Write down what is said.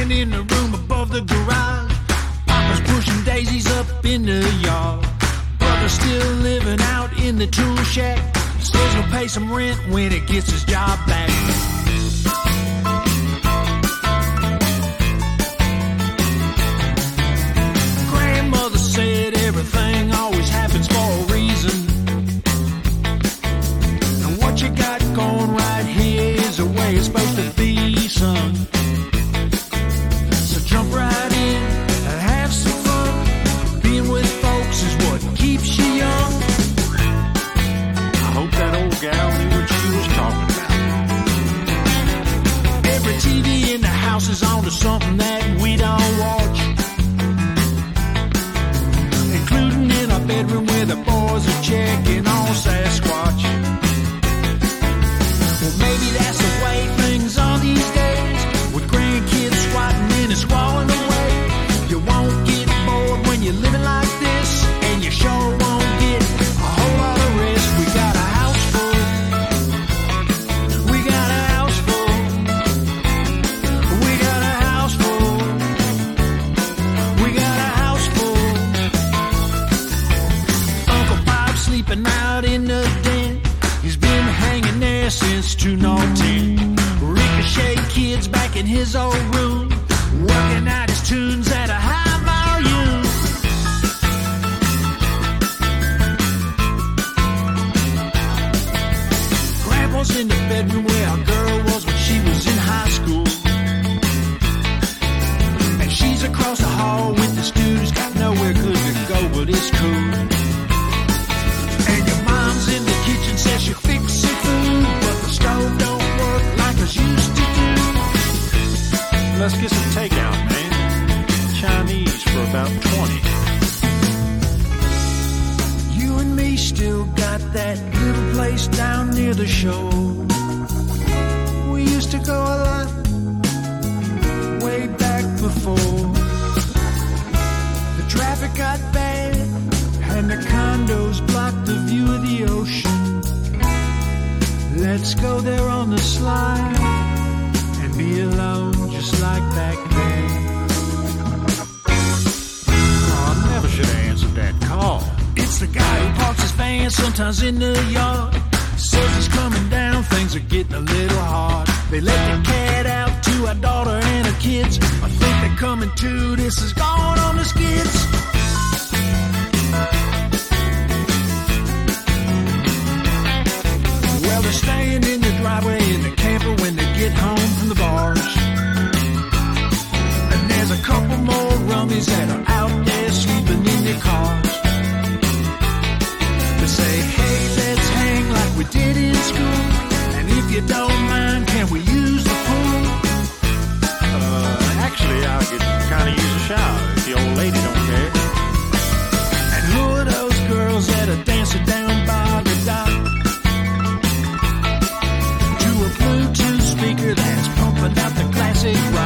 Living in the room above the garage. Papa's pushing daisies up in the yard. Brother's still living out in the tool shack. Says he'll pay some rent when he gets his job back. Grandmother said everything always happens for a reason. And what you got going right here is the way it's supposed to be, son. So jump right in and have some fun. Being with folks is what keeps you young. I hope that old gal knew what she was talking about. Every TV in the house is on to something that we don't watch, including in our bedroom where the boys are checking on Sasquatch. Well, maybe that's the way things are these days, with grandkids squatting in and squalling away. You won't get bored when you're living like this, and you sure won't get a whole lot of rest. We got a house full. We got a house full. We got a house full. We got a house full. Uncle Bob's sleeping out in the den. He's been hanging there since 2010. Ricochet Kid's back in his old room, working out his tunes at a high volume. Grandpa's in the bedroom where our girl was when she was in high school, and she's across the hall with the students. Got nowhere good to go, but it's cool. And your mom's in the kitchen, says she'll fix some food, but the stove don't work like it used to do. Let's get some takeout, man. Chinese for about 20. You and me still got that little place down near the shore. We used to go a lot, way back before the traffic got bad and the condos blocked the view of the ocean. Let's go there on the slide and be alone just like back then. Oh, I never should have answered that call. It's the guy who parks his van sometimes in the yard. Says he's coming down, things are getting a little hard. They let the cat out to our daughter and her kids. I think they're coming too, this is going on the skids. Well, they're staying in the driveway in the camper when they get home from the bars. And there's a couple more rummies that are out there sleeping in their cars. They say, hey, let's hang like we did in school, and if you don't mind, can we use the pool? Actually, I could kind of use a shower if the old lady don't care. And who are those girls that are dancing down by the dock to a Bluetooth speaker that's pumping out the classic